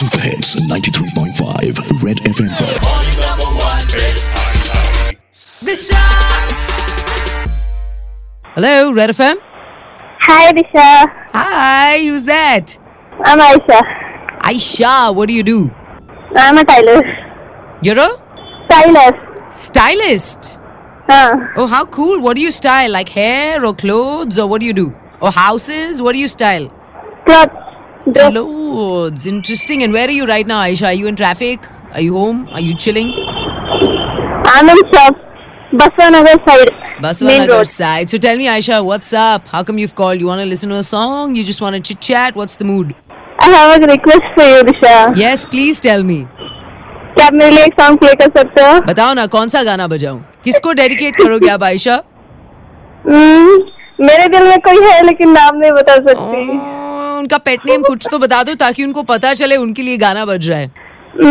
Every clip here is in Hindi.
सुपर हिट्स 93.5 रेड FM पर। Hello, Red FM. Hi, Disha. Hi, who's that? I'm Aisha. Aisha, what do you do? I'm a stylist. You're a stylist. Oh, how cool. What do you style? Like hair or clothes, or what do you do? Or houses? What do you style? Clothes. Interesting. And where are you right now, Aisha? Are you in traffic? Are you home? Are you chilling? I'm in shop. Baswanagar side. Baswanagar side. So tell me, Aisha, what's up? How come you've called? You want to listen to a song? You just want to chit-chat? What's the mood? I have a request for you, Disha. Yes, please tell me. क्या आप मेरे लिए एक सॉन्ग प्ले कर सकते हो? बताओ ना, कौन सा गाना बजाऊं? किसको डेडिकेट करोगे आप, आयशा? मेरे दिल में कोई है लेकिन नाम नहीं बता सकती। उनका पेट नेम कुछ तो बता दो ताकि उनको पता चले उनके लिए गाना बज रहा है।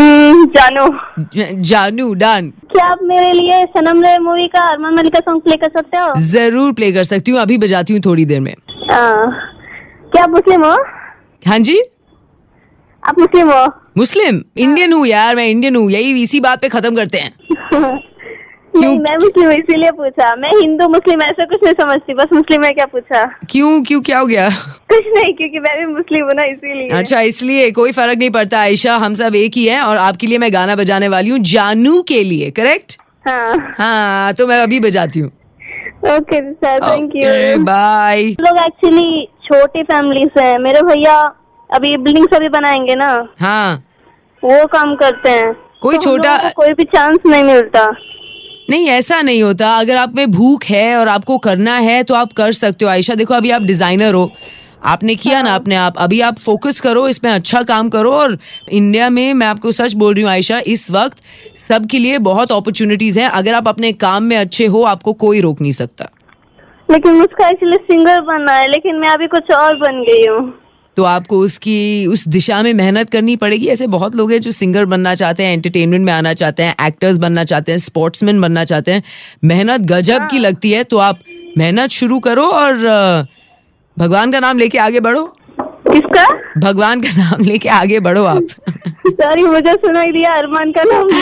जानू डन। क्या आप मेरे लिए सनम रे मूवी का अरमान मलिक का सॉन्ग प्ले कर सकते हो? जरूर प्ले कर सकती हूँ, अभी बजाती हूँ थोड़ी देर में। क्या आप मुस्लिम हो? हाँ जी। आप मुस्लिम हो? मुस्लिम? इंडियन हूँ यार, मैं इंडियन हूँ। यही इसी बात पे खत्म करते हैं। नहीं, मैं मुस्लिम इसीलिए पूछा। मैं हिंदू मुस्लिम ऐसा कुछ नहीं समझती, बस मुस्लिम है क्या पूछा। क्यों क्या हो गया? कुछ नहीं, क्योंकि मैं भी मुस्लिम हूँ ना, इसीलिए। अच्छा, इसलिए कोई फर्क नहीं पड़ता आयशा, हम सब एक ही हैं। और आपके लिए मैं गाना बजाने वाली हूँ, जानू के लिए, करेक्ट? हाँ, तो मैं अभी बजाती हूँ। Okay sir, thank you, bye. लोग एक्चुअली छोटी फैमिली से हैं। मेरे भैया अभी बिल्डिंग सभी बनाएंगे ना, हाँ, वो काम करते हैं। कोई तो छोटा कोई भी चांस नहीं मिलता। नहीं, ऐसा नहीं होता। अगर आप में भूख है और आपको करना है तो आप कर सकते हो आयशा। देखो, अभी आप डिजाइनर हो, आपने किया ना अपने आप, अभी आप फोकस करो, इसमें अच्छा काम करो। और इंडिया में मैं आपको सच बोल रही हूँ आयशा, इस वक्त सबके लिए बहुत अपॉर्चुनिटीज हैं। अगर आप अपने काम में अच्छे हो, आपको कोई रोक नहीं सकता। लेकिन मुझको एक्चुअली सिंगर बनना है, लेकिन मैं अभी कुछ और बन गई हूँ। तो आपको उस दिशा में मेहनत करनी पड़ेगी। ऐसे बहुत लोग हैं जो सिंगर बनना चाहते हैं, एंटरटेनमेंट में आना चाहते हैं, एक्टर्स बनना चाहते हैं, स्पोर्ट्समैन बनना चाहते हैं। मेहनत गजब की लगती है। तो आप मेहनत शुरू करो और भगवान का नाम लेके आगे बढ़ो। किसका? भगवान का नाम लेके आगे बढ़ो आप। सॉरी, मुझे सुनाई दिया अरमान का नाम।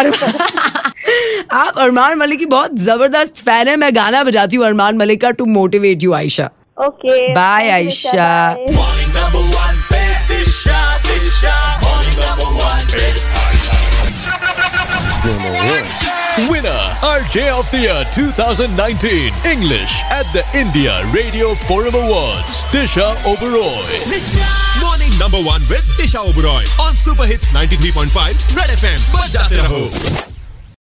आप अरमान मलिक की बहुत जबरदस्त फैन है। मैं गाना बजाती हूँ अरमान मलिक का, to motivate you Ayesha. Okay, bye Ayesha. Winner RJ of the Year 2019 English at the India Radio Forum Awards, Disha Oberoi. Morning number 1 with Disha Oberoi on Super Hits 93.5 Red FM. बजाते रहो।